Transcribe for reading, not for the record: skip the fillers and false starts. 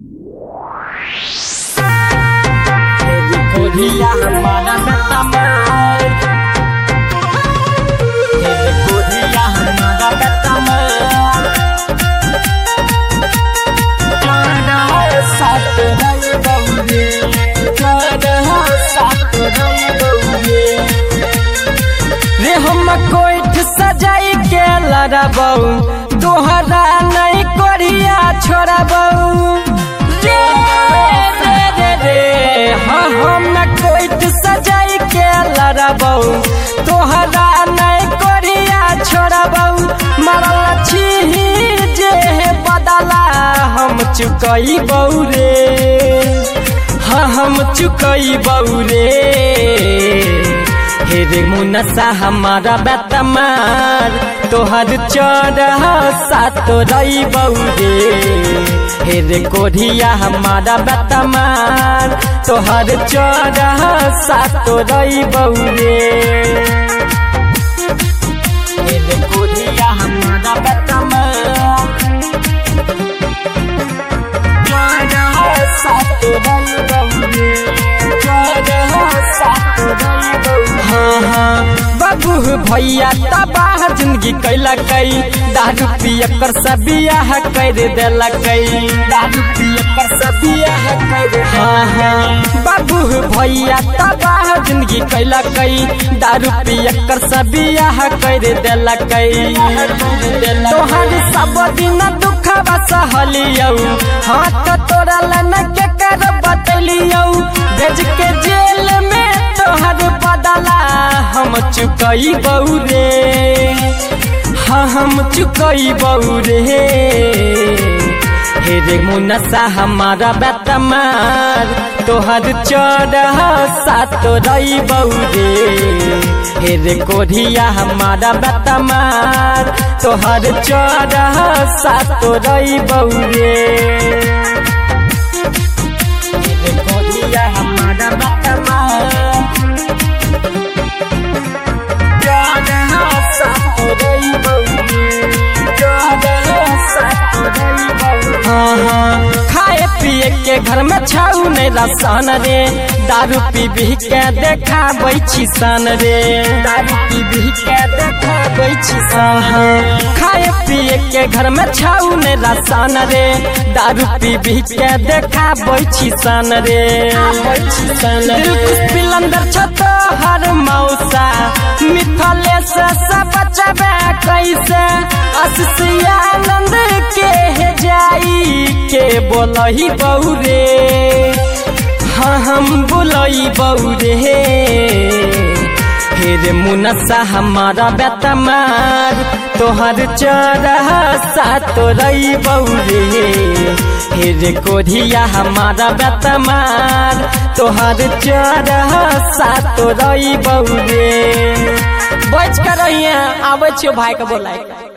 कोरिया हमारा बेतमर, कोरिया हमारा बेतमर, सात रंग बउरे, सात रंग बउरे। रे हम कोइठ सजाई के लड़बऊ, तोहरा नहीं कोरिया छोड़बऊ। हम कोइठ सजाई के लड़बऊ, तोहरा नहीं कोरिया छोड़बऊ। मरल छी जे बदला हम चुकई बउरे, हम चुकई बउरे। हे रे मुनसा हमारा बेतमार, तोहर चढ़ सात रई बउरे। हे रे कोरिया हमारा बेतमार, तोहर चढ़ सात रई बउरे। हे रे कोरिया हमारा बेतमार, चढ़ सात रई बउरे, चढ़ सात रई बउरे। बाबू भैया तबाह जिंदगी कैलकै, दारू पियकर सब बियाह कर देलकै, दारू पियकर सब बियाह कर। बाबू भैया तबाह जिंदगी कैलकै, दारू पियकर सब बियाह कर देलकै। तोहर सब दिन दुखवा सहलियौ, हाथ तोड़ल न के कर बतलियौ। भेज के जेल में तोहर बदला हम चुकई बउरे, हम चुकई बउरे। हे रे मुनसा हमारा बेतमार, तोहर चढ़ सात रई बउरे। हे रे कोरिया हमारा बेतमार, तोहर चढ़ सात रई बउरे। हे रे कोरिया हमारा बेतमार, खाए पिए के घर में छाऊ नहीं रसन रे, दारू पी के देखाबै छी सन रे, दारू पी के देखाबै छी सन। खाए पिए के घर में छाऊ नहीं रसन रे, दारू पी के देखाबै छी सन रे। दिल खुश पिलंदर छ तोहर मौसा, मिथले से सब बचबे कैसे। आशीष आनंद के जाई के बोलही बउरे, हम बोलही बउरे। हे रे मुनसा हमारा बेतमार, तोहर चढ़ सात रई बउरे। हे रे कोरिया हमारा बेतमार, तोहर चढ़ सात रई बउरे। बच कर रहिए, आबै छियो भाई के बोलाय।